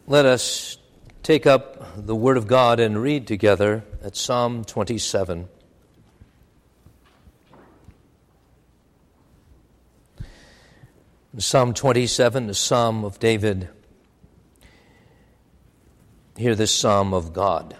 Let us take up the Word of God and read together at Psalm 27. Psalm 27, the Psalm of David. Hear this Psalm of God.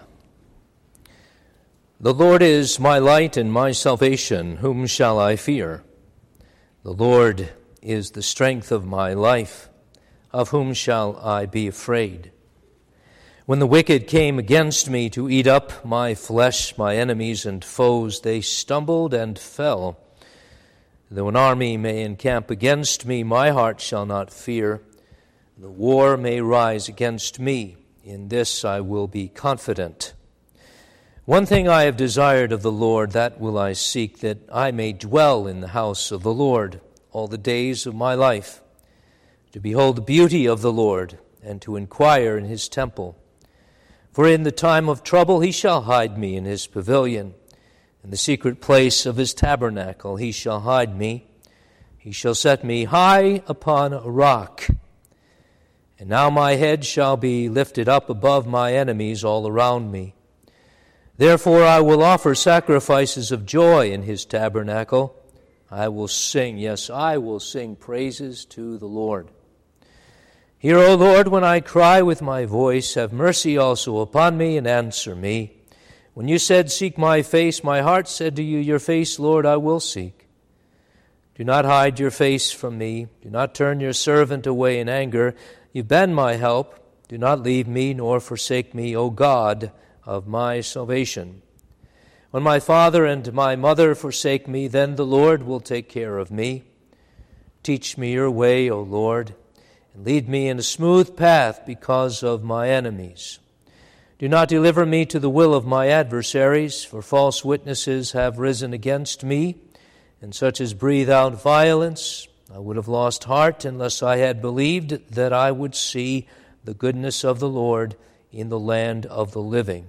The Lord is my light and my salvation. Whom shall I fear? The Lord is the strength of my life. Of whom shall I be afraid? When the wicked came against me to eat up my flesh, my enemies and foes, they stumbled and fell. Though an army may encamp against me, my heart shall not fear. The war may rise against me. In this I will be confident. One thing I have desired of the Lord, that will I seek, that I may dwell in the house of the Lord all the days of my life, to behold the beauty of the Lord, and to inquire in his temple. For in the time of trouble he shall hide me in his pavilion. In the secret place of his tabernacle he shall hide me. He shall set me high upon a rock. And now my head shall be lifted up above my enemies all around me. Therefore I will offer sacrifices of joy in his tabernacle. I will sing, yes, I will sing praises to the Lord. Hear, O Lord, when I cry with my voice. Have mercy also upon me and answer me. When you said, seek my face, my heart said to you, your face, Lord, I will seek. Do not hide your face from me. Do not turn your servant away in anger. You've been my help. Do not leave me nor forsake me, O God of my salvation. When my father and my mother forsake me, then the Lord will take care of me. Teach me your way, O Lord, and lead me in a smooth path because of my enemies. Do not deliver me to the will of my adversaries, for false witnesses have risen against me, and such as breathe out violence. I would have lost heart unless I had believed that I would see the goodness of the Lord in the land of the living.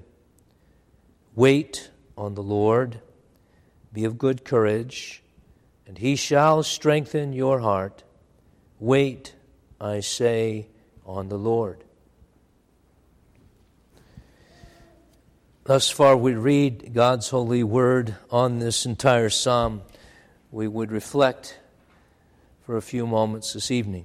Wait on the Lord, be of good courage, and he shall strengthen your heart. Wait, I say, on the Lord. Thus far we read God's holy word on this entire psalm. We would reflect for a few moments this evening.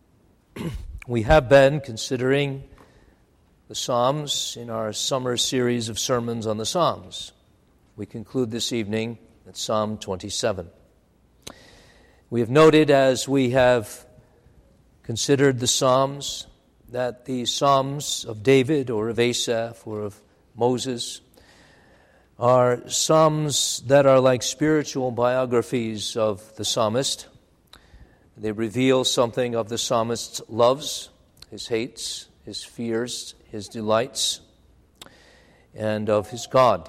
We have been considering the Psalms in our summer series of sermons on the Psalms. We conclude this evening at Psalm 27. We have noted as we have considered the Psalms that the Psalms of David or of Asaph or of Moses are Psalms that are like spiritual biographies of the psalmist. They reveal something of the psalmist's loves, his hates, his fears, his delights, and of his God.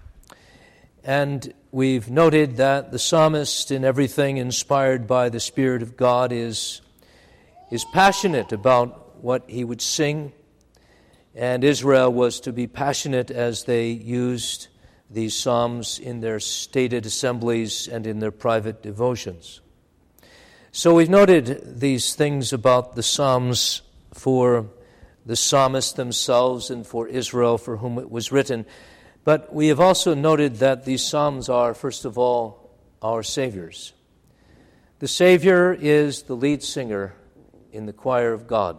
And we've noted that the psalmist, in everything inspired by the Spirit of God, is passionate about what he would sing, and Israel was to be passionate as they used these psalms in their stated assemblies and in their private devotions. So we've noted these things about the psalms for the psalmists themselves and for Israel for whom it was written. But we have also noted that these psalms are, first of all, our Savior's. The Savior is the lead singer in the choir of God.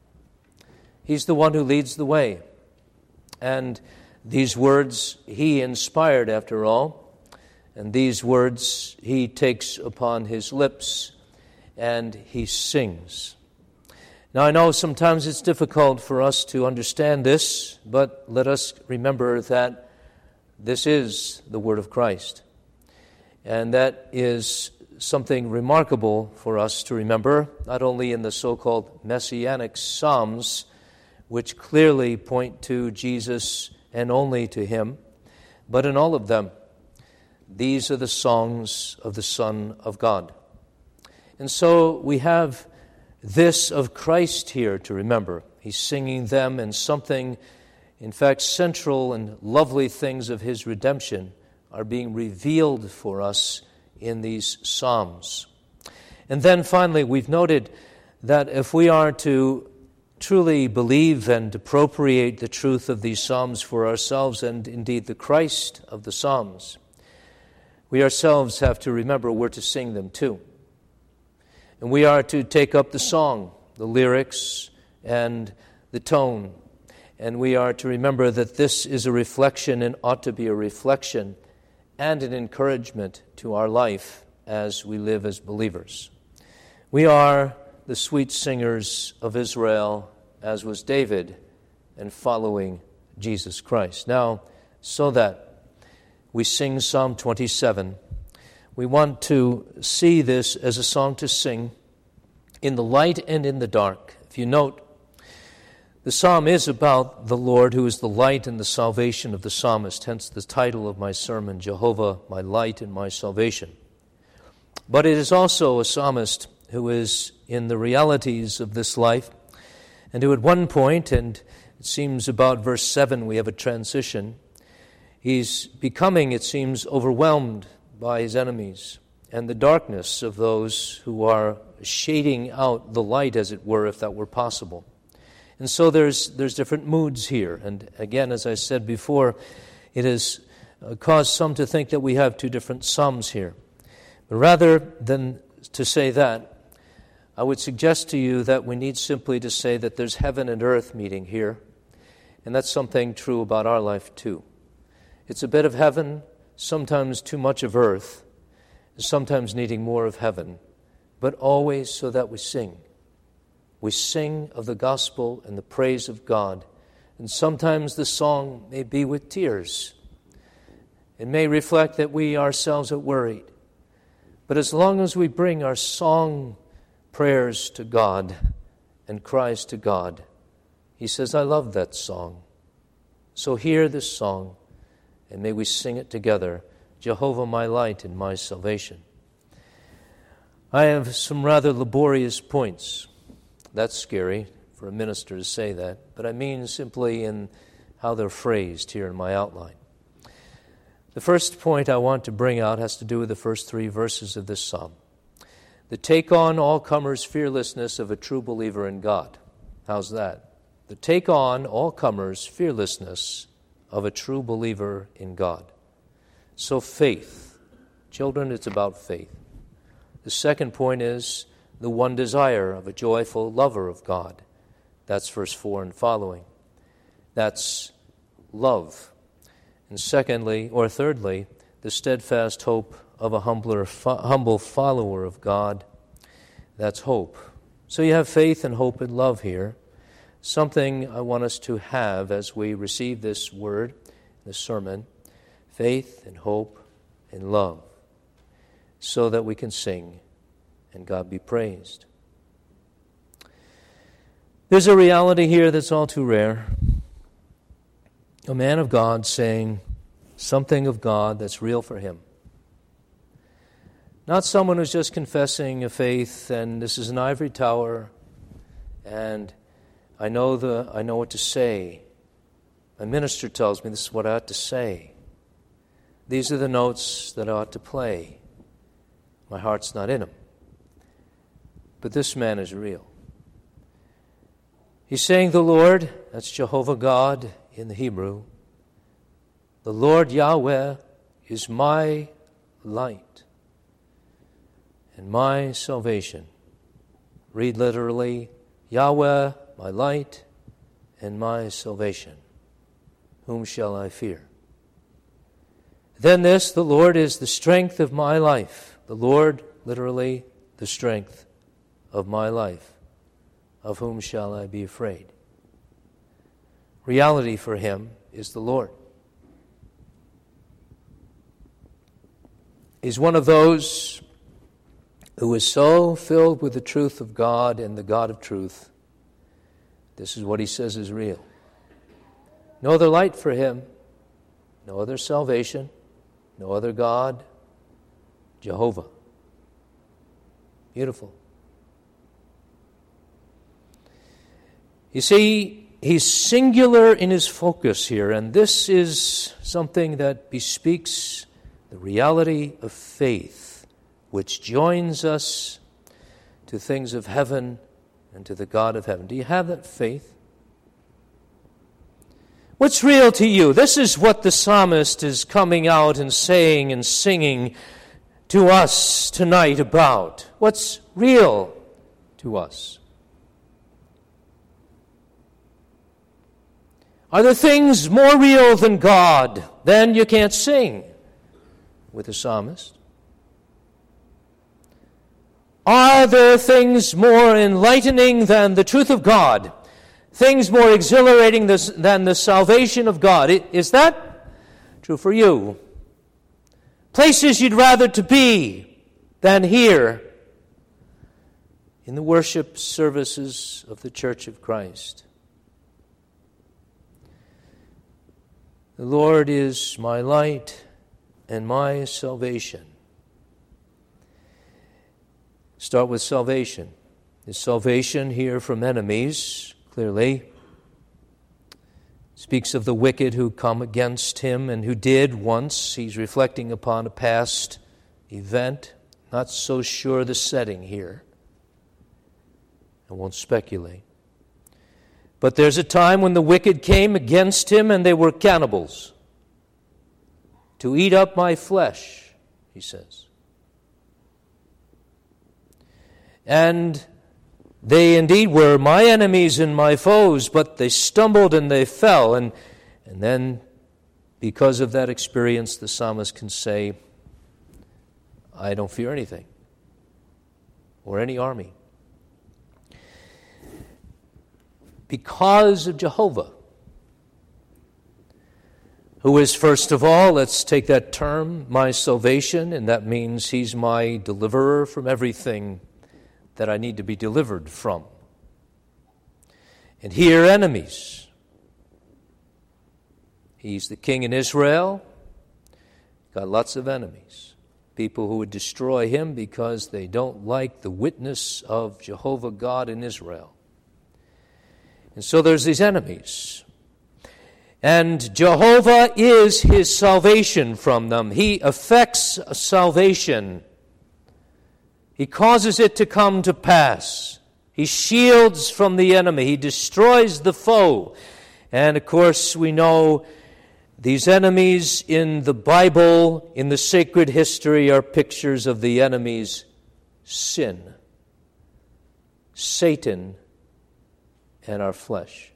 He's the one who leads the way. And these words he inspired, after all, and these words he takes upon his lips and he sings. Now, I know sometimes it's difficult for us to understand this, but let us remember that this is the Word of Christ. And that is something remarkable for us to remember, not only in the so-called Messianic Psalms, which clearly point to Jesus and only to him, but in all of them. These are the songs of the Son of God. And so we have this of Christ here to remember. He's singing them, and something, in fact, central and lovely things of his redemption are being revealed for us in these psalms. And then finally, we've noted that if we are to truly believe and appropriate the truth of these Psalms for ourselves and indeed the Christ of the Psalms, we ourselves have to remember we're to sing them too. And we are to take up the song, the lyrics, and the tone. And we are to remember that this is a reflection and ought to be a reflection and an encouragement to our life as we live as believers. We are the sweet singers of Israel, as was David, and following Jesus Christ. Now, so that we sing Psalm 27, we want to see this as a song to sing in the light and in the dark. If you note, the psalm is about the Lord who is the light and the salvation of the psalmist, hence the title of my sermon, Jehovah, my light and my salvation. But it is also a psalmist who is in the realities of this life, and who at one point, and it seems about verse 7 we have a transition, he's becoming, it seems, overwhelmed by his enemies and the darkness of those who are shading out the light, as it were, if that were possible. And so there's different moods here. And again, as I said before, it has caused some to think that we have two different psalms here. But rather than to say that, I would suggest to you that we need simply to say that there's heaven and earth meeting here. And that's something true about our life too. It's a bit of heaven, sometimes too much of earth, sometimes needing more of heaven, but always so that we sing. We sing of the gospel and the praise of God. And sometimes the song may be with tears. It may reflect that we ourselves are worried. But as long as we bring our song prayers to God and cries to God, He says, I love that song. So hear this song, and may we sing it together, Jehovah my light and my salvation. I have some rather laborious points. That's scary for a minister to say that, but I mean simply in how they're phrased here in my outline. The first point I want to bring out has to do with the first 3 verses of this psalm. The take on all comers fearlessness of a true believer in God. How's that? The take on all comers fearlessness of a true believer in God. So faith. Children, it's about faith. The second point is the one desire of a joyful lover of God. That's verse 4 and following. That's love. And thirdly, the steadfast hope of a humble follower of God. That's hope. So you have faith and hope and love here. Something I want us to have as we receive this word, this sermon. Faith and hope and love. So that we can sing and God be praised. There's a reality here that's all too rare. A man of God saying something of God that's real for him. Not someone who's just confessing a faith and this is an ivory tower and I know what to say. My minister tells me this is what I ought to say. These are the notes that I ought to play. My heart's not in them. But this man is real. He's saying the Lord, that's Jehovah God in the Hebrew, the Lord Yahweh is my light and my salvation. Read literally, Yahweh, my light and my salvation. Whom shall I fear? Then this, the Lord is the strength of my life. The Lord, literally, the strength of my life. Of whom shall I be afraid? Reality for him is the Lord. He's one of those who is so filled with the truth of God and the God of truth. This is what he says is real. No other light for him, no other salvation, no other God, Jehovah. Beautiful. You see, he's singular in his focus here, and this is something that bespeaks the reality of faith, which joins us to things of heaven and to the God of heaven. Do you have that faith? What's real to you? This is what the psalmist is coming out and saying and singing to us tonight about. What's real to us? Are there things more real than God? Then you can't sing with the psalmist. Are there things more enlightening than the truth of God? Things more exhilarating than the salvation of God? Is that true for you? Places you'd rather to be than here in the worship services of the Church of Christ. The Lord is my light and my salvation. Start with salvation. Is salvation here from enemies? Clearly. Speaks of the wicked who come against him and who did once. He's reflecting upon a past event. Not so sure the setting here. I won't speculate. But there's a time when the wicked came against him and they were cannibals. To eat up my flesh, he says. And they indeed were my enemies and my foes, but they stumbled and they fell. And then, because of that experience, the psalmist can say, I don't fear anything or any army. Because of Jehovah, who is, first of all, let's take that term, my salvation, and that means he's my deliverer from everything that I need to be delivered from. And here, enemies. He's the king in Israel, got lots of enemies. People who would destroy him because they don't like the witness of Jehovah God in Israel. And so there's these enemies. And Jehovah is his salvation from them. He effects salvation. He causes it to come to pass. He shields from the enemy. He destroys the foe. And of course, we know these enemies in the Bible, in the sacred history, are pictures of the enemy's sin, Satan, and our flesh.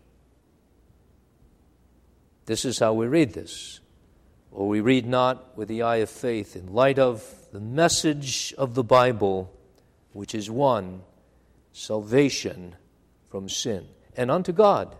This is how we read this. Or we read not with the eye of faith in light of the message of the Bible, which is one, salvation from sin and unto God.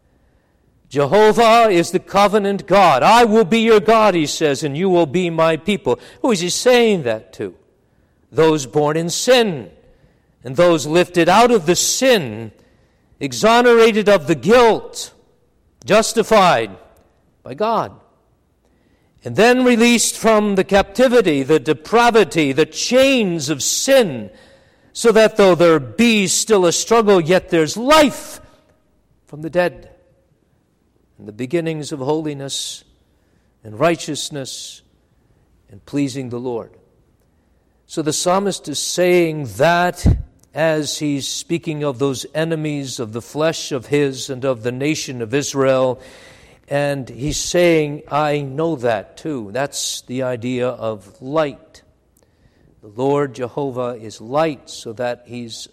Jehovah is the covenant God. I will be your God, he says, and you will be my people. Who is he saying that to? Those born in sin and those lifted out of the sin, exonerated of the guilt, justified by God, and then released from the captivity, the depravity, the chains of sin, so that though there be still a struggle, yet there's life from the dead, and the beginnings of holiness and righteousness and pleasing the Lord. So the psalmist is saying that as he's speaking of those enemies of the flesh of his and of the nation of Israel. And he's saying, I know that too. That's the idea of light. The Lord Jehovah is light, so that he's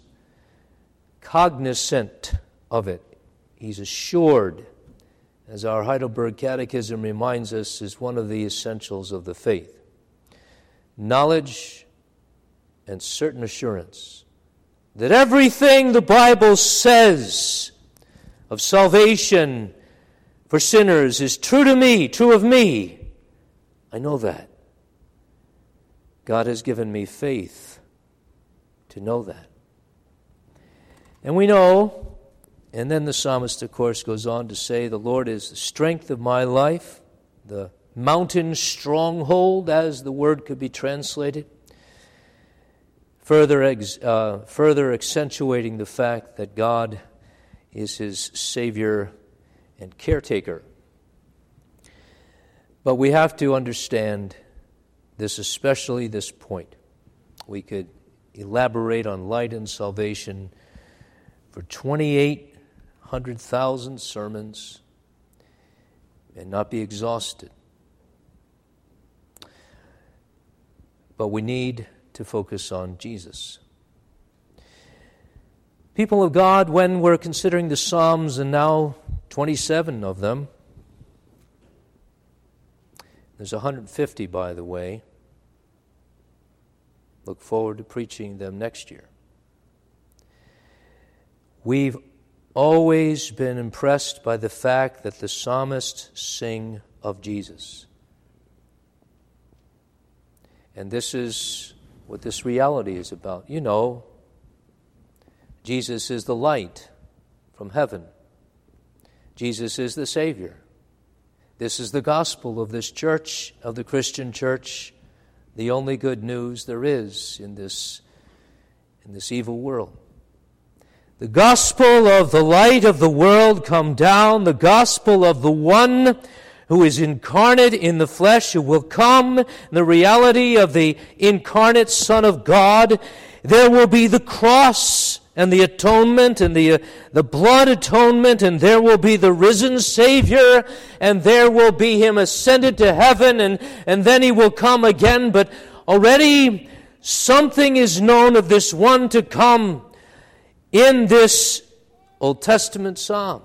cognizant of it. He's assured, as our Heidelberg Catechism reminds us, is one of the essentials of the faith. Knowledge and certain assurance that everything the Bible says of salvation for sinners is true to me, true of me. I know that. God has given me faith to know that. And we know, and then the psalmist, of course, goes on to say, the Lord is the strength of my life, the mountain stronghold, as the word could be translated. Further accentuating the fact that God is his Savior and caretaker. But we have to understand this, especially this point. We could elaborate on light and salvation for 2,800,000 sermons and not be exhausted. But we need to focus on Jesus. People of God, when we're considering the Psalms, and now 27 of them, there's 150, by the way. Look forward to preaching them next year. We've always been impressed by the fact that the psalmists sing of Jesus. And this is what this reality is about. You know, Jesus is the light from heaven. Jesus is the Savior. This is the gospel of this church, of the Christian church, the only good news there is in this evil world. The gospel of the light of the world come down, the gospel of the one who is incarnate in the flesh, who will come, the reality of the incarnate Son of God. There will be the cross and the atonement and the blood atonement, and there will be the risen Savior, and there will be Him ascended to heaven, and then He will come again. But already something is known of this one to come in this Old Testament psalm.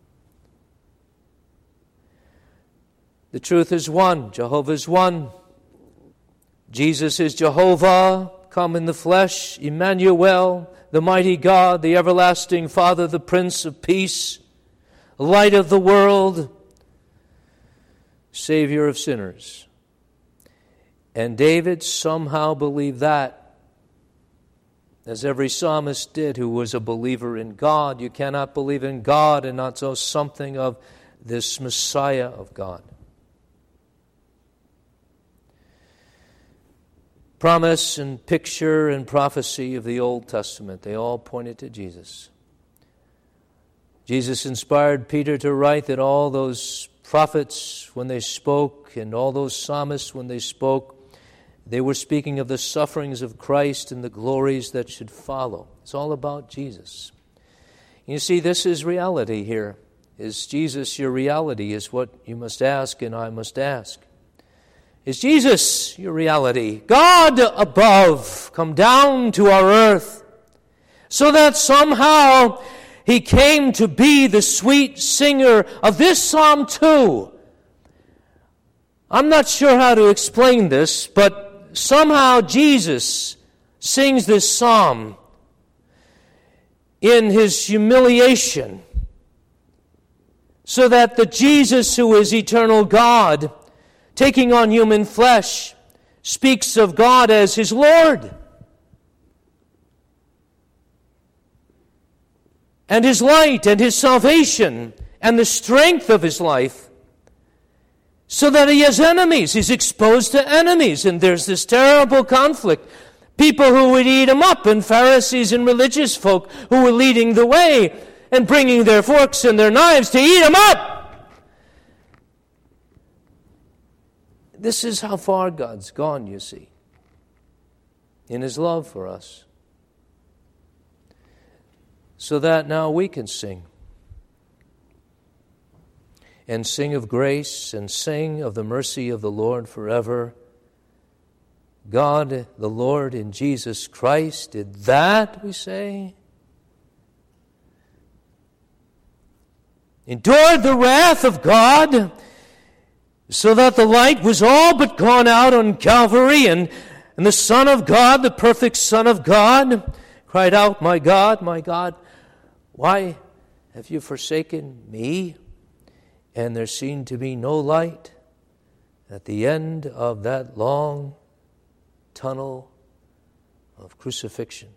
The truth is one. Jehovah is one. Jesus is Jehovah, come in the flesh, Emmanuel, the mighty God, the everlasting Father, the Prince of Peace, light of the world, Savior of sinners. And David somehow believed that, as every psalmist did who was a believer in God. You cannot believe in God and not know something of this Messiah of God. Promise and picture and prophecy of the Old Testament, they all pointed to Jesus. Jesus inspired Peter to write that all those prophets, when they spoke, and all those psalmists, when they spoke, they were speaking of the sufferings of Christ and the glories that should follow. It's all about Jesus. You see, this is reality here. Is Jesus your reality, is what you must ask and I must ask. Is Jesus your reality? God above, come down to our earth, so that somehow He came to be the sweet singer of this psalm too. I'm not sure how to explain this, but somehow Jesus sings this psalm in His humiliation, so that the Jesus who is eternal God, taking on human flesh, speaks of God as His Lord and His light and His salvation and the strength of His life, so that He has enemies. He's exposed to enemies, and there's this terrible conflict. People who would eat Him up, and Pharisees and religious folk who were leading the way and bringing their forks and their knives to eat Him up. This is how far God's gone, you see, in His love for us, so that now we can sing. And sing of grace, and sing of the mercy of the Lord forever. God, the Lord in Jesus Christ, did that, we say. Endured the wrath of God, so that the light was all but gone out on Calvary, and the Son of God, the perfect Son of God, cried out, my God, why have you forsaken me? And there seemed to be no light at the end of that long tunnel of crucifixion.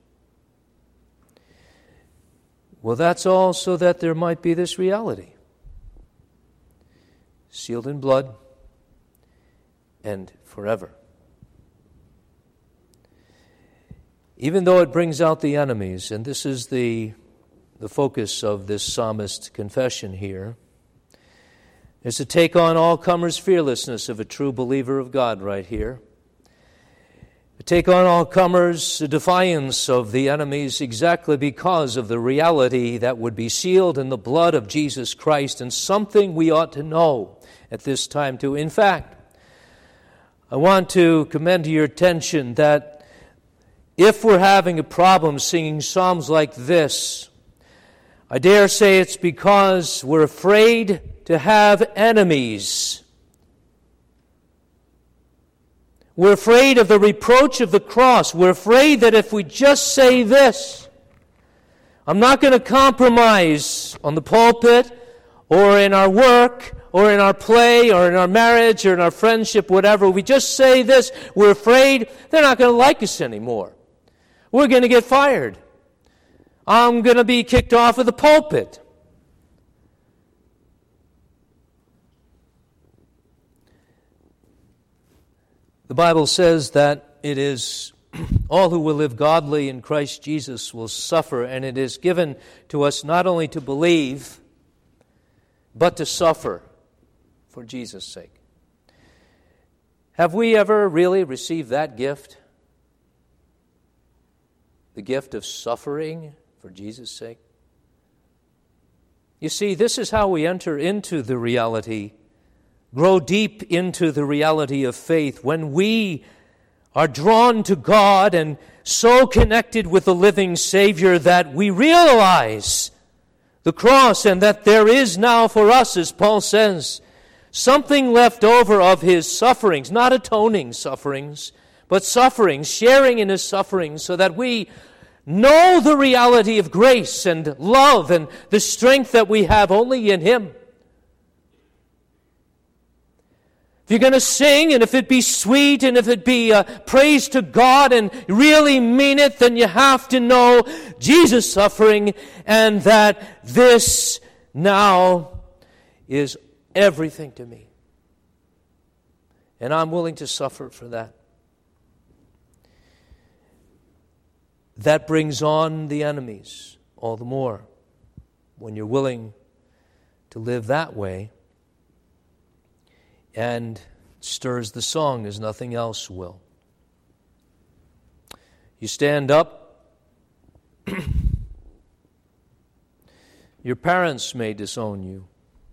Well, that's all so that there might be this reality, sealed in blood and forever. Even though it brings out the enemies, and this is the focus of this psalmist confession here, is to take on all comers' fearlessness of a true believer of God right here. take on all comers, a defiance of the enemies exactly because of the reality that would be sealed in the blood of Jesus Christ, and something we ought to know at this time too. In fact, I want to commend to your attention that if we're having a problem singing psalms like this, I dare say it's because we're afraid to have enemies. We're afraid of the reproach of the cross. We're afraid that if we just say this, I'm not going to compromise on the pulpit or in our work or in our play or in our marriage or in our friendship, whatever. We just say this, we're afraid they're not going to like us anymore. We're going to get fired. I'm going to be kicked off of the pulpit. The Bible says that it is all who will live godly in Christ Jesus will suffer, and it is given to us not only to believe, but to suffer for Jesus' sake. Have we ever really received that gift? The gift of suffering for Jesus' sake? You see, this is how we enter into the reality, grow deep into the reality of faith, when we are drawn to God and so connected with the living Savior that we realize the cross and that there is now for us, as Paul says, something left over of His sufferings, not atoning sufferings, but sufferings, sharing in His sufferings, so that we know the reality of grace and love and the strength that we have only in Him. If you're going to sing, and if it be sweet, and if it be praise to God, and really mean it, then you have to know Jesus' suffering, and that this now is everything to me. And I'm willing to suffer for that. That brings on the enemies all the more when you're willing to live that way, and stirs the song as nothing else will. You stand up. Your parents may disown you.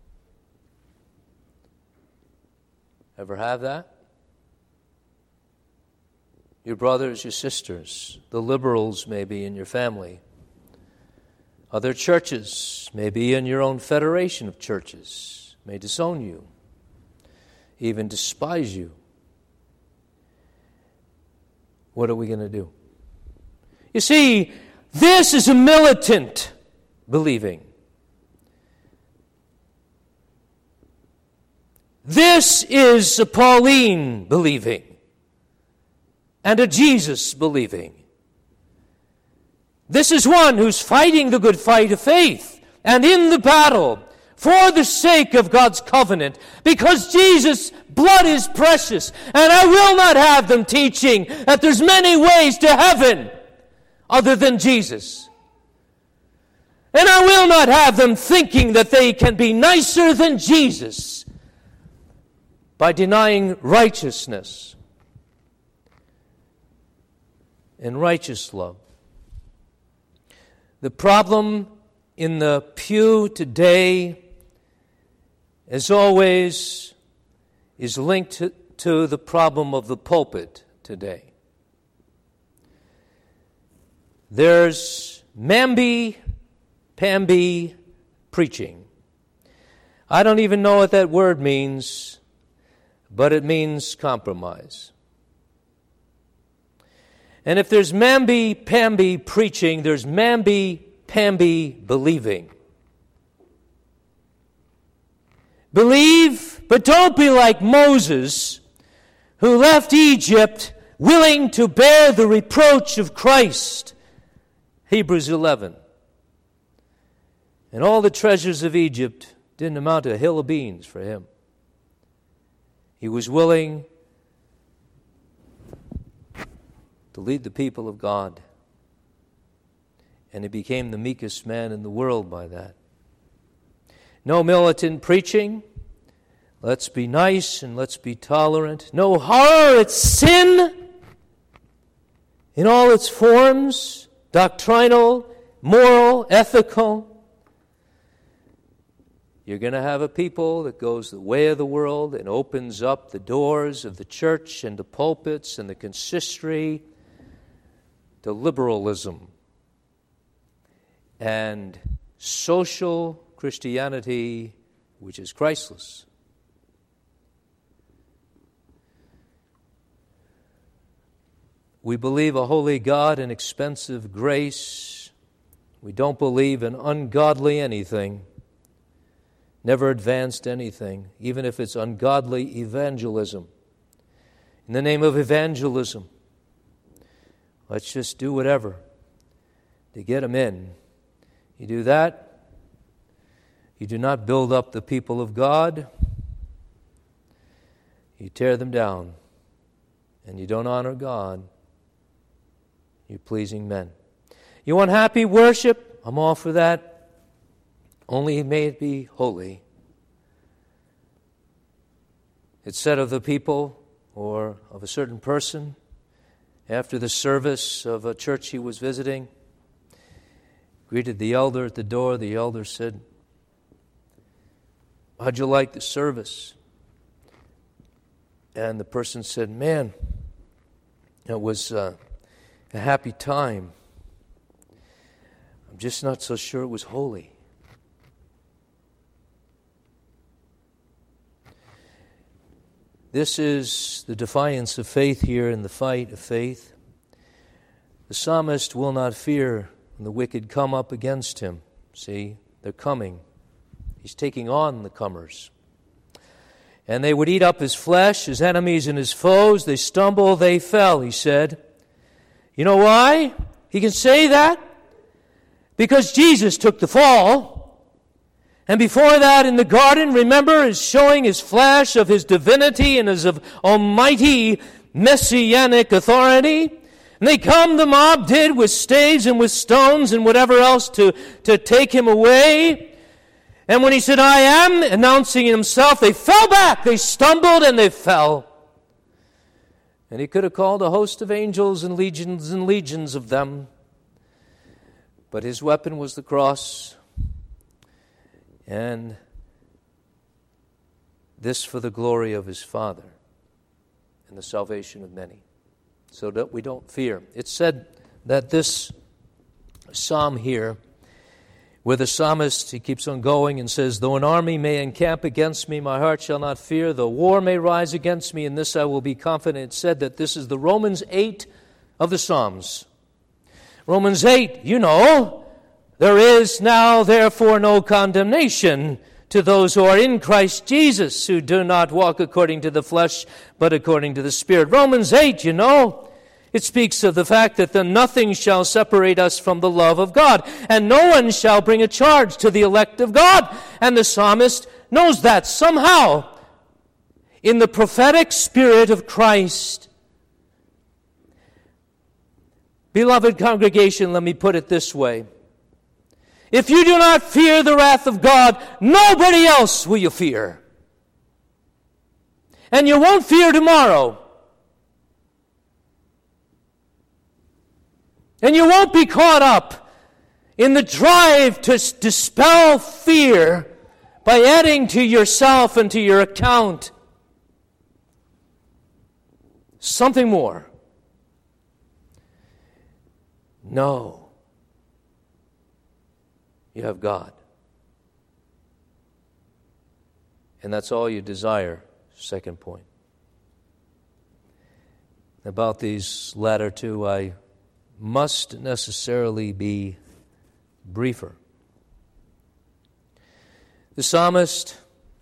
Ever have that? Your brothers, your sisters, the liberals maybe in your family. Other churches, maybe in your own federation of churches, may disown you, even despise you. What are we going to do? You see, this is a militant believing. This is a Pauline believing and a Jesus believing. This is one who's fighting the good fight of faith and in the battle for the sake of God's covenant, because Jesus' blood is precious, and I will not have them teaching that there's many ways to heaven other than Jesus. And I will not have them thinking that they can be nicer than Jesus by denying righteousness and righteous love. The problem in the pew today, as always, is linked to the problem of the pulpit today. There's mamby-pamby preaching. I don't even know what that word means, but it means compromise. And if there's mamby-pamby preaching, there's mamby-pamby believing. Believe, but don't be like Moses, who left Egypt willing to bear the reproach of Christ. Hebrews 11. And all the treasures of Egypt didn't amount to a hill of beans for him. He was willing to lead the people of God. And he became the meekest man in the world by that. No militant preaching. Let's be nice and let's be tolerant. No horror at sin. in all its forms, doctrinal, moral, ethical. You're going to have a people that goes the way of the world and opens up the doors of the church and the pulpits and the consistory to liberalism and social Christianity, which is Christless. We believe a holy God and expensive grace. We don't believe in ungodly anything. Never advanced anything, even if it's ungodly evangelism. In the name of evangelism, let's just do whatever to get them in. You do that, you do not build up the people of God. You tear them down, and you don't honor God. You're pleasing men. You want happy worship? I'm all for that. Only may it be holy. It's said of the people or of a certain person after the service of a church he was visiting, greeted the elder at the door. The elder said, "How'd you like the service?" And the person said, "Man, it was a happy time. I'm just not so sure it was holy." This is the defiance of faith here in the fight of faith. The psalmist will not fear when the wicked come up against him. See, they're coming. He's taking on the comers. And they would eat up his flesh, his enemies and his foes. They stumble, they fell, he said. You know why he can say that? Because Jesus took the fall. And before that, in the garden, remember, is showing his flash of his divinity and his of almighty messianic authority. And they come, the mob did, with staves and with stones and whatever else to take him away. And when he said, "I am," announcing himself, they fell back, they stumbled, and they fell. And he could have called a host of angels and legions of them. But his weapon was the cross. And this for the glory of his Father and the salvation of many, so that we don't fear. It's said that this psalm here, where the psalmist, he keeps on going and says, "Though an army may encamp against me, my heart shall not fear. Though war may rise against me, in this I will be confident." It said that this is the Romans 8 of the Psalms. Romans 8, you know, there is now therefore no condemnation to those who are in Christ Jesus, who do not walk according to the flesh, but according to the Spirit. Romans 8, you know, it speaks of the fact that nothing shall separate us from the love of God, and no one shall bring a charge to the elect of God. And the psalmist knows that somehow, in the prophetic spirit of Christ. Beloved congregation, let me put it this way. If you do not fear the wrath of God, nobody else will you fear. And you won't fear tomorrow. And you won't be caught up in the drive to dispel fear by adding to yourself and to your account something more. No. You have God. And that's all you desire. Second point. About these latter two, I must necessarily be briefer. The psalmist,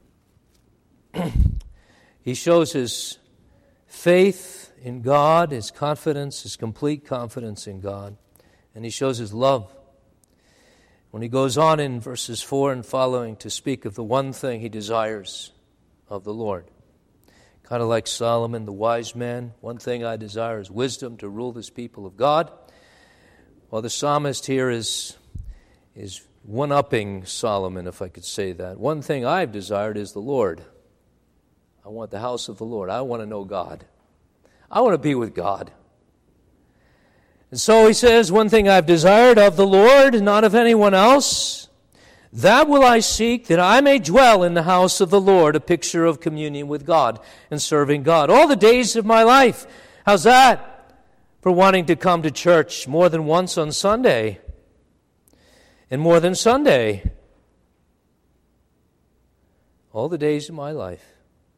he shows his faith in God, his confidence, his complete confidence in God, and he shows his love. When he goes on in verses 4 and following to speak of the one thing he desires of the Lord. Kind of like Solomon, the wise man, one thing I desire is wisdom to rule this people of God. Well, the psalmist here is one-upping Solomon, if I could say that. One thing I've desired is the Lord. I want the house of the Lord. I want to know God. I want to be with God. And so he says, one thing I've desired of the Lord, not of anyone else, that will I seek, that I may dwell in the house of the Lord, a picture of communion with God and serving God. All the days of my life. How's that? For wanting to come to church more than once on Sunday. And more than Sunday. All the days of my life.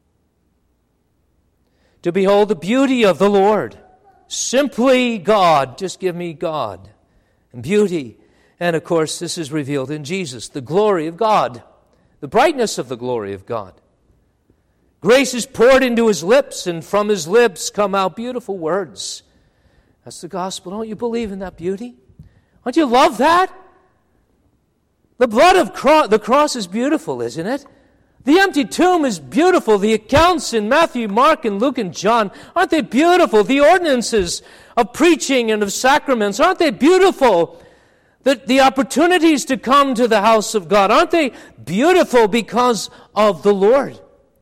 To behold the beauty of the Lord. Simply God. Just give me God and beauty. And of course, this is revealed in Jesus, the glory of God, the brightness of the glory of God. Grace is poured into his lips, and from his lips come out beautiful words. That's the gospel. Don't you believe in that beauty? Don't you love that? The blood of the cross is beautiful, isn't it? The empty tomb is beautiful. The accounts in Matthew, Mark, and Luke, and John, aren't they beautiful? The ordinances of preaching and of sacraments, aren't they beautiful? The opportunities to come to the house of God, aren't they beautiful because of the Lord?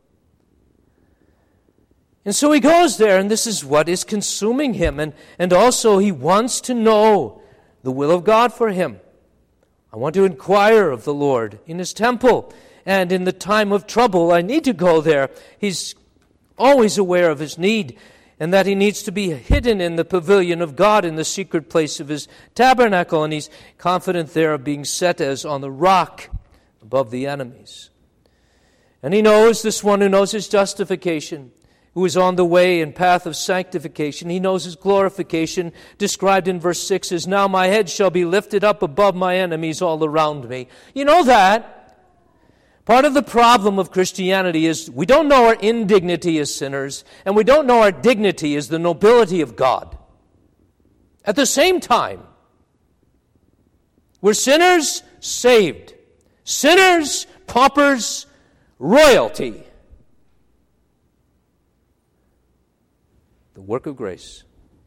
And so he goes there, and this is what is consuming him. And also he wants to know the will of God for him. I want to inquire of the Lord in his temple. And in the time of trouble, I need to go there. He's always aware of his need, and that he needs to be hidden in the pavilion of God, in the secret place of his tabernacle. And he's confident there of being set as on the rock above the enemies. And he knows, this one who knows his justification, who is on the way and path of sanctification. He knows his glorification, described in verse 6 as, now my head shall be lifted up above my enemies all around me. You know that. Part of the problem of Christianity is we don't know our indignity as sinners, and we don't know our dignity as the nobility of God. At the same time, we're sinners saved. Sinners, paupers, royalty. The work of grace.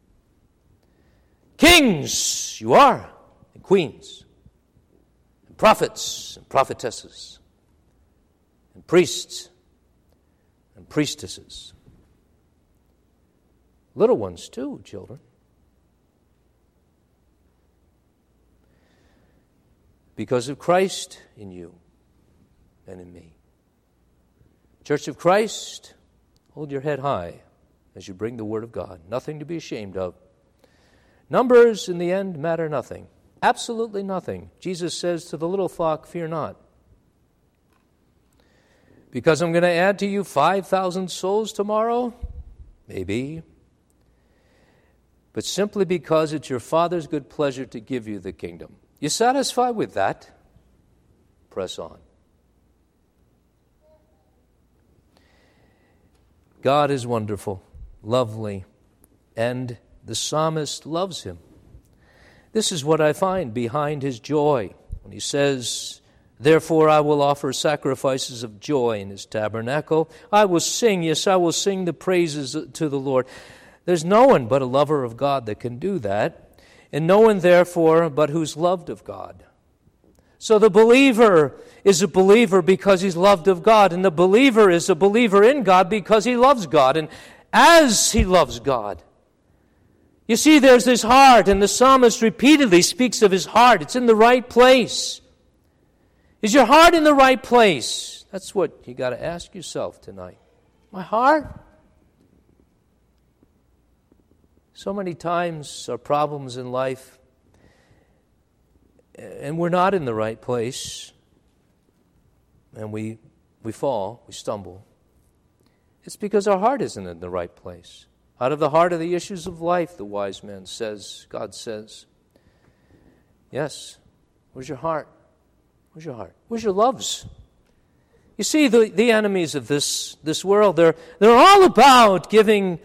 Kings, you are, and queens, and prophets and prophetesses. Priests and priestesses. Little ones too, children. Because of Christ in you and in me. Church of Christ, hold your head high as you bring the Word of God. Nothing to be ashamed of. Numbers in the end matter nothing. Absolutely nothing. Jesus says to the little flock, fear not. Because I'm going to add to you 5,000 souls tomorrow? Maybe. But simply because it's your Father's good pleasure to give you the kingdom. You satisfied with that? Press on. God is wonderful, lovely, and the psalmist loves him. This is what I find behind his joy when he says, therefore I will offer sacrifices of joy in his tabernacle. I will sing, yes, I will sing the praises to the Lord. There's no one but a lover of God that can do that, and no one therefore but who's loved of God. So the believer is a believer because he's loved of God, and the believer is a believer in God because he loves God, and as he loves God. You see, there's this heart, and the psalmist repeatedly speaks of his heart. It's in the right place. Is your heart in the right place? That's what you got to ask yourself tonight. My heart? So many times our problems in life, and we're not in the right place, and we fall, we stumble. It's because our heart isn't in the right place. Out of the heart are the issues of life, the wise man says, God says. Yes, where's your heart? Where's your heart? Where's your loves? You see, the enemies of this world, they're all about giving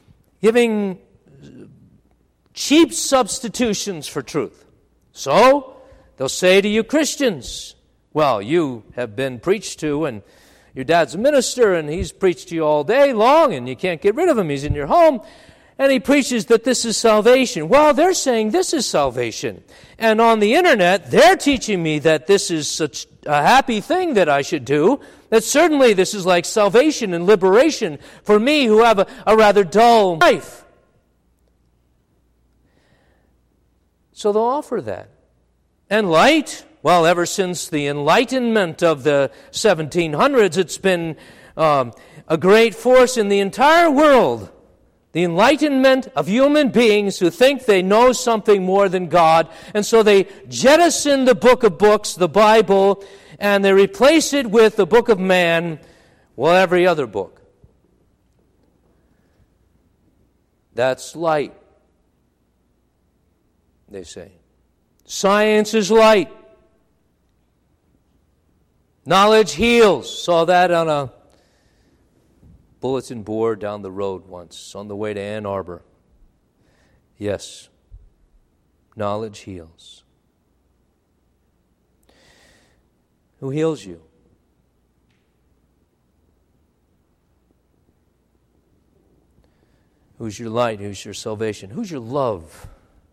cheap substitutions for truth. So, they'll say to you Christians, well, you have been preached to, and your dad's a minister, and he's preached to you all day long, and you can't get rid of him. He's in your home, and he preaches that this is salvation. Well, they're saying this is salvation. And on the internet, they're teaching me that this is such a happy thing that I should do, that certainly this is like salvation and liberation for me who have a rather dull life. So they'll offer that. And light, well, ever since the Enlightenment of the 1700s, it's been a great force in the entire world. The enlightenment of human beings who think they know something more than God, and so they jettison the book of books, the Bible, and they replace it with the book of man, well, every other book. That's light, they say. Science is light. Knowledge heals. Saw that on a bulletin board down the road once on the way to Ann Arbor. Yes, knowledge heals. Who heals you? Who's your light? Who's your salvation? Who's your love?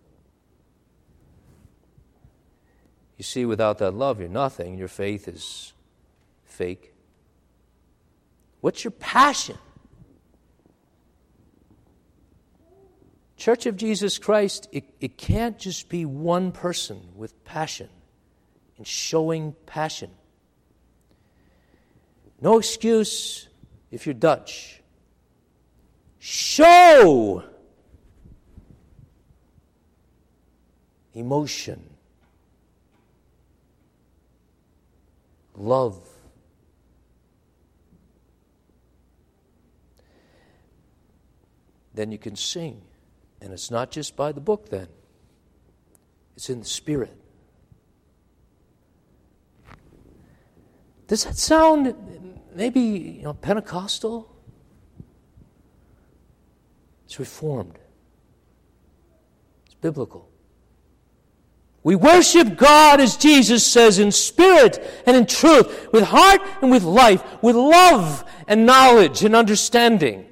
You see, without that love, you're nothing. Your faith is fake. What's your passion? Church of Jesus Christ, it can't just be one person with passion and showing passion. No excuse if you're Dutch. Show emotion, love. Then you can sing. And it's not just by the book then. It's in the Spirit. Does that sound maybe Pentecostal? It's Reformed. It's biblical. We worship God, as Jesus says, in spirit and in truth, with heart and with life, with love and knowledge and understanding.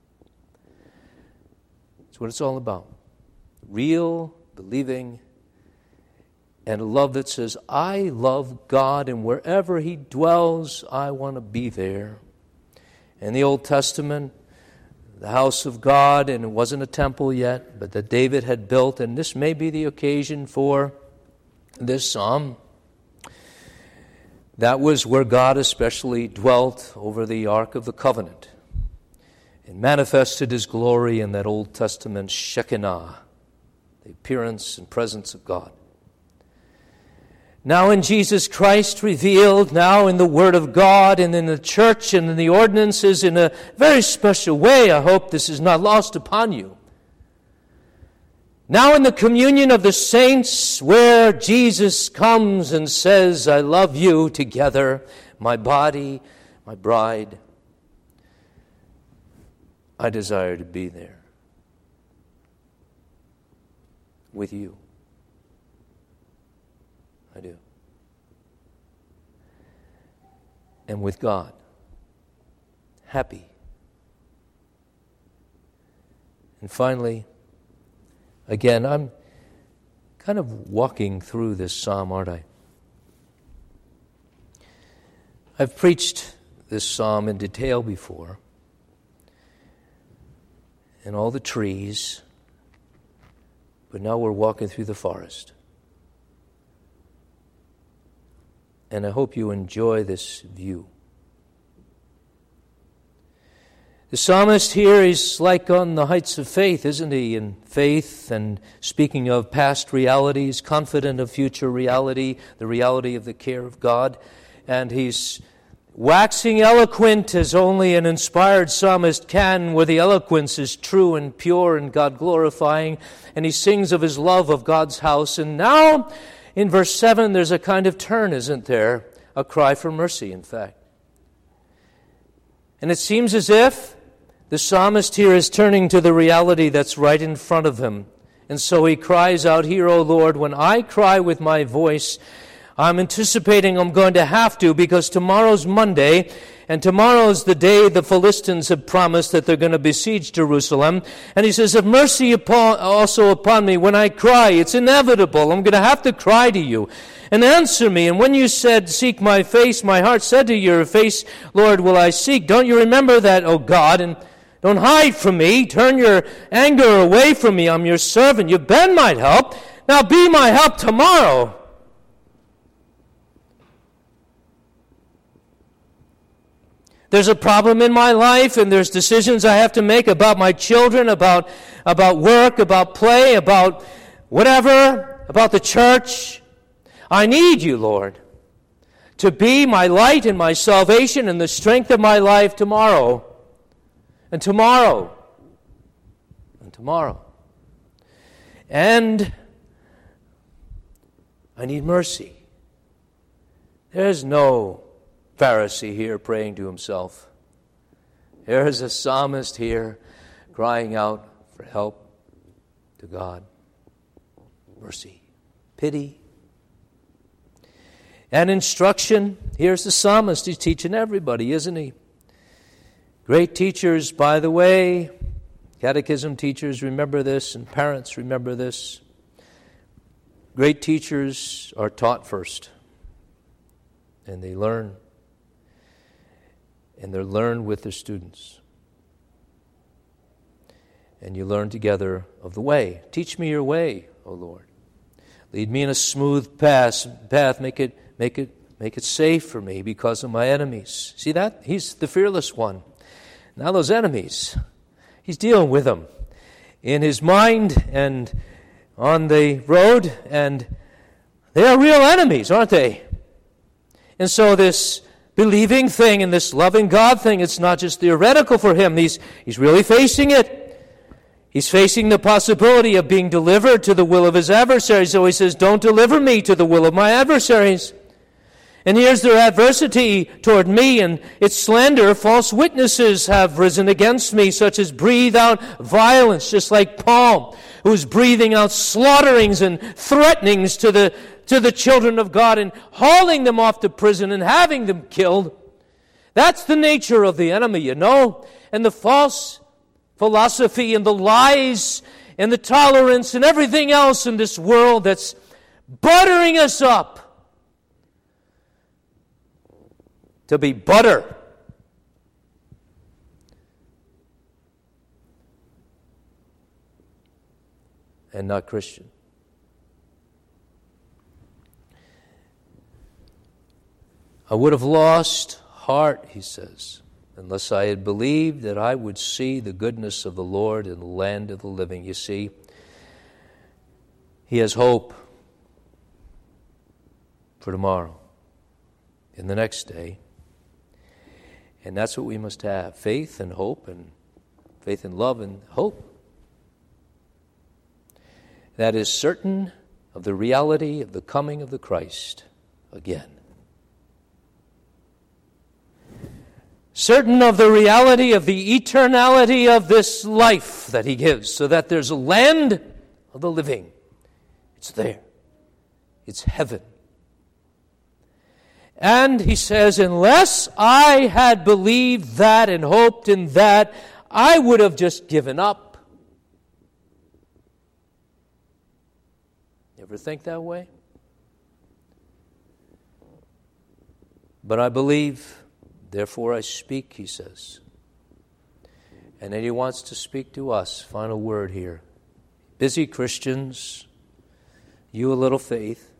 That's what it's all about. Real, believing, and a love that says, I love God, and wherever He dwells, I want to be there. In the Old Testament, the house of God, and it wasn't a temple yet, but that David had built, and this may be the occasion for this psalm. That was where God especially dwelt over the Ark of the Covenant and manifested His glory in that Old Testament Shekinah, the appearance and presence of God. Now in Jesus Christ revealed, now in the Word of God and in the church and in the ordinances in a very special way. I hope this is not lost upon you. Now in the communion of the saints, where Jesus comes and says, I love you together, my body, my bride, I desire to be there with you. I do. And with God. Happy. And finally, again, I'm kind of walking through this psalm, aren't I? I've preached this psalm in detail before. And all the trees. But now we're walking through the forest. And I hope you enjoy this view. The psalmist here is like on the heights of faith, isn't he? In faith and speaking of past realities, confident of future reality, the reality of the care of God. And he's waxing eloquent as only an inspired psalmist can, where the eloquence is true and pure and God-glorifying. And he sings of his love of God's house. And now, in verse 7, there's a kind of turn, isn't there? A cry for mercy, in fact. And it seems as if the psalmist here is turning to the reality that's right in front of him. And so he cries out, Hear, O Lord, when I cry with my voice, I'm anticipating I'm going to have to, because tomorrow's Monday, and tomorrow's the day the Philistines have promised that they're going to besiege Jerusalem. And he says, have mercy also upon me when I cry. It's inevitable. I'm going to have to cry to you. And answer me. And when you said, seek my face, my heart said to your face, Lord, will I seek. Don't you remember that, O God? And don't hide from me. Turn your anger away from me. I'm your servant. You've been my help. Now be my help tomorrow. There's a problem in my life, and there's decisions I have to make about my children, about work, about play, about whatever, about the church. I need you, Lord, to be my light and my salvation and the strength of my life tomorrow, and tomorrow, and tomorrow. And I need mercy. There's no Pharisee here praying to himself. There's a psalmist here crying out for help to God. Mercy, pity, and instruction. Here's the psalmist. He's teaching everybody, isn't he? Great teachers, by the way, catechism teachers remember this, and parents remember this. Great teachers are taught first, and they learn. And they're learned with their students. And you learn together of the way. Teach me your way, O Lord. Lead me in a smooth path. Make it safe for me because of my enemies. See that? He's the fearless one. Now those enemies, he's dealing with them in his mind and on the road, and they are real enemies, aren't they? And so this believing thing and this loving God thing, it's not just theoretical for him. He's really facing it. He's facing the possibility of being delivered to the will of his adversaries. So he says, don't deliver me to the will of my adversaries. And here's their adversity toward me, and its slander. False witnesses have risen against me, such as breathe out violence, just like Paul, who's breathing out slaughterings and threatenings to the children of God and hauling them off to prison and having them killed. That's the nature of the enemy, you know. And the false philosophy and the lies and the tolerance and everything else in this world that's buttering us up to be butter. And not Christian. I would have lost heart, he says, unless I had believed that I would see the goodness of the Lord in the land of the living. You see, he has hope for tomorrow and the next day. And that's what we must have, faith and hope, and faith and love and hope. That is certain of the reality of the coming of the Christ again. Certain of the reality of the eternality of this life that he gives, so that there's a land of the living. It's there. It's heaven. And he says, unless I had believed that and hoped in that, I would have just given up. You ever think that way? But I believe, therefore I speak, he says. And then he wants to speak to us. Final word here. Busy Christians, you a little faith.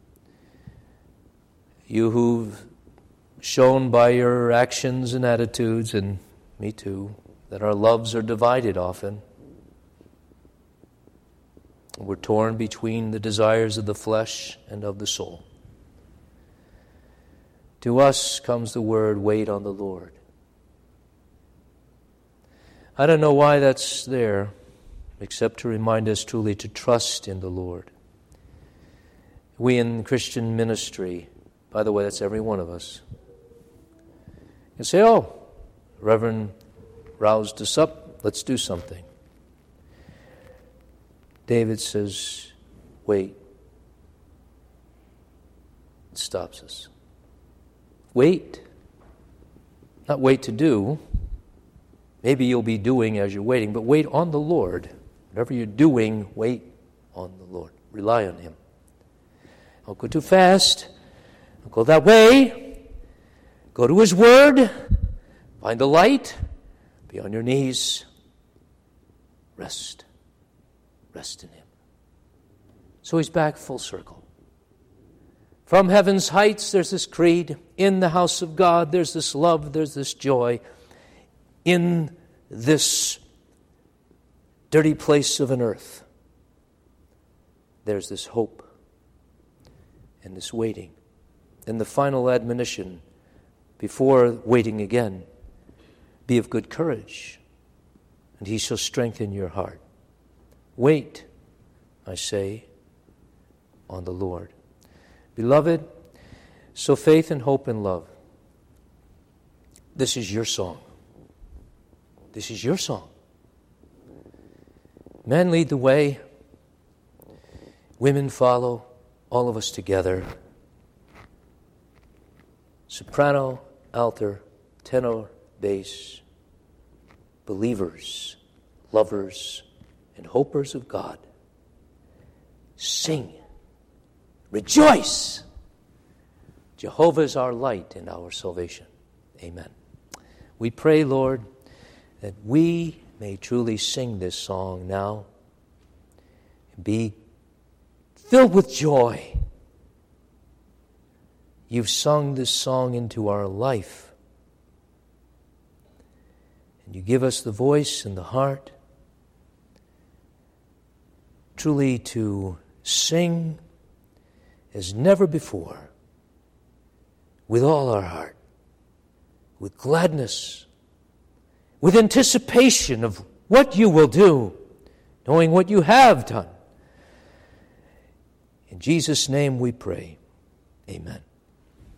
You who've shown by your actions and attitudes, and me too, that our loves are divided often. We're torn between the desires of the flesh and of the soul. To us comes the word, wait on the Lord. I don't know why that's there, except to remind us truly to trust in the Lord. We in Christian ministry, by the way, that's every one of us, and say, oh, Reverend roused us up, let's do something. David says, wait. It stops us. Wait. Not wait to do. Maybe you'll be doing as you're waiting, but wait on the Lord. Whatever you're doing, wait on the Lord. Rely on Him. Don't go too fast. Don't go that way. Go to His Word. Find the light. Be on your knees. Rest. Rest in Him. So he's back full circle. From heaven's heights, there's this creed. In the house of God, there's this love, there's this joy. In this dirty place of an earth, there's this hope and this waiting. And the final admonition before waiting again, be of good courage, and he shall strengthen your heart. Wait, I say, on the Lord. Beloved, so faith and hope and love, this is your song. This is your song. Men lead the way. Women follow, all of us together. Soprano, alto, tenor, bass. Believers, lovers, and hopers of God. Sing. Rejoice. Jehovah is our light and our salvation. Amen. We pray, Lord, that we may truly sing this song now and be filled with joy. You've sung this song into our life. And you give us the voice and the heart truly to sing as never before, with all our heart, with gladness, with anticipation of what you will do, knowing what you have done. In Jesus' name we pray. Amen.